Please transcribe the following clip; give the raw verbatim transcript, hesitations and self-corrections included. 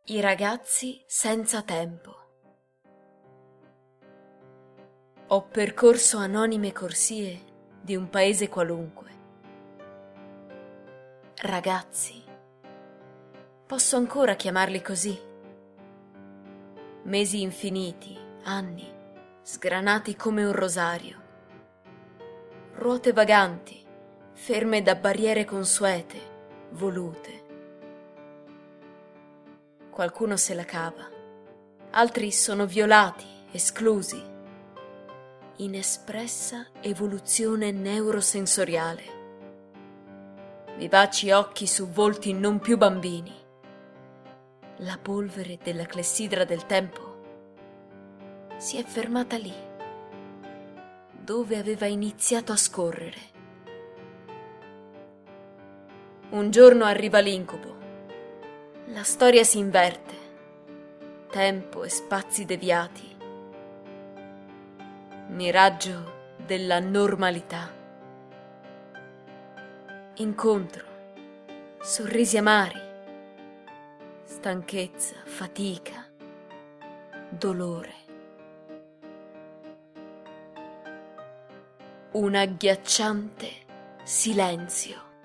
I ragazzi senza tempo. Ho percorso anonime corsie di un paese qualunque. Ragazzi, posso ancora chiamarli così? Mesi infiniti, anni, sgranati come un rosario. Ruote vaganti, ferme da barriere consuete, volute. Qualcuno se la cava, altri sono violati, esclusi. Inespressa evoluzione neurosensoriale. Vivaci occhi su volti non più bambini. La polvere della clessidra del tempo si è fermata lì, dove aveva iniziato a scorrere. Un giorno arriva l'incubo. La storia si inverte. Tempo e spazi deviati. Miraggio della normalità. Incontro, sorrisi amari, stanchezza, fatica, dolore. Un agghiacciante silenzio.